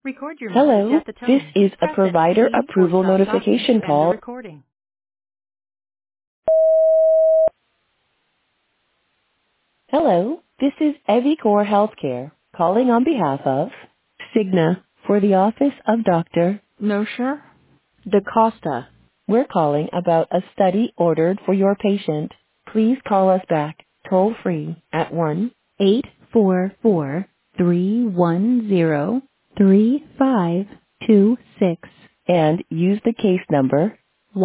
Record your message Hello, at the this tone. is a Press any provider key or approval stop talking notification to end the call. recording. Hello, this is Evicor Healthcare calling on behalf of Cigna for the office of Dr. Nosher DaCosta. We're calling about a study ordered for your patient. Please call us back toll free at 1-844-310-3526 and use the case number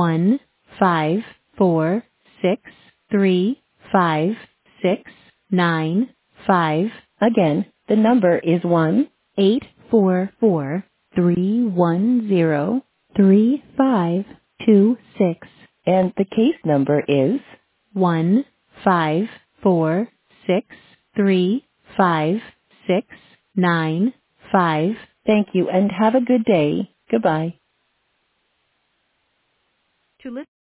154635695. Again, the number is 1-844-310-3526 and the case number is 154635695. Thank you and have a good day. Goodbye. To listen